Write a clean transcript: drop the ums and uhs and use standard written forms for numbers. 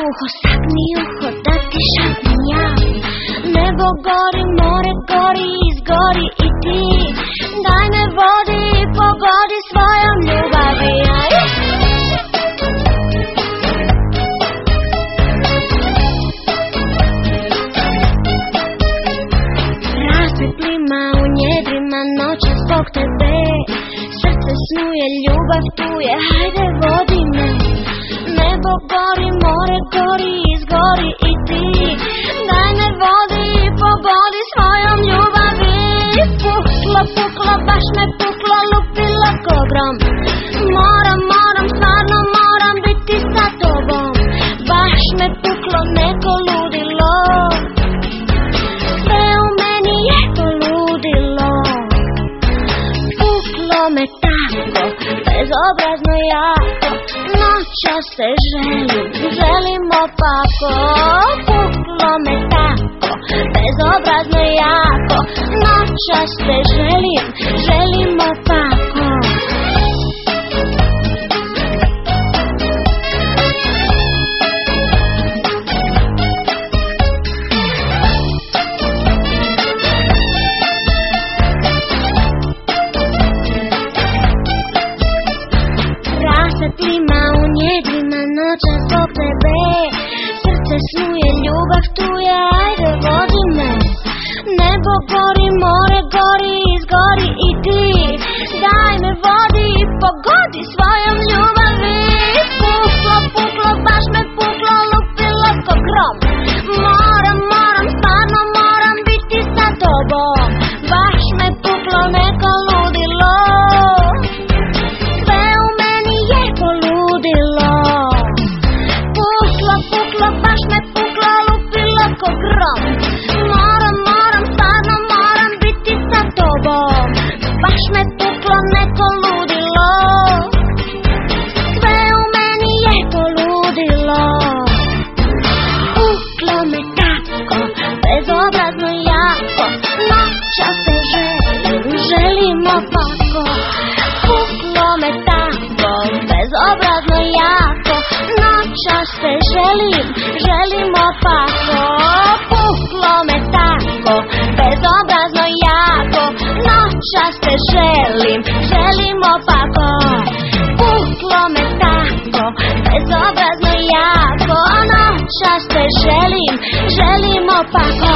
uho, sagni uho, da ti šapnem ja. Nebo gori, more gori, izgori i ti. Daj me vodi i pogodi svojom ljubavi. Rasvetlima u njedrima noća zbog tebe. Srce snuje, ljubav tu je, hajde vodi me. Nebo gori, more gori, izgori i ti. Daj me vodi i pogodi svojom ljubavi. Puklo, puklo, baš me puklo, lupilo ko grom. Moram, moram, stvarno moram biti sa tobom. Baš me puklo neko ludilo. Sve u meni je to ludilo. Puklo me tako, bezobrazno jako. Noćas te želim, želim opako. Puklo me tako, bezobrazno jako. Noćas te želim, želim opako. Rasvetlima u njedrima noća zbog tebe. Srce snuje, ljubav tu je, ajde vodi me. Nebo gori, more gori, izgori i ti. Daj me vodi i pogodi svojom ljubavi. Puklo, puklo, baš me puklo, lupilo ko grom. Moram, moram, stvarno moram biti sa tobom. Baš me puklo neko ludilo. Sve u meni je poludilo. Puklo, puklo, baš me puklo, lupilo ko grom. Moram, moram, stvarno moram biti sa tobom. Baš me puklo neko ludilo. Sve u meni je poludilo. Puklo me tako, bezobrazno jako. Noćas te želim, želim opako. Puklo me tako, bezobrazno jako. Noćas te želim, želim opako. Puklo me tako, bezobrazno jako. Noćas te želim, želim opako. Puklo me tako, bezobrazno jako. Noćas te želim, želim opako.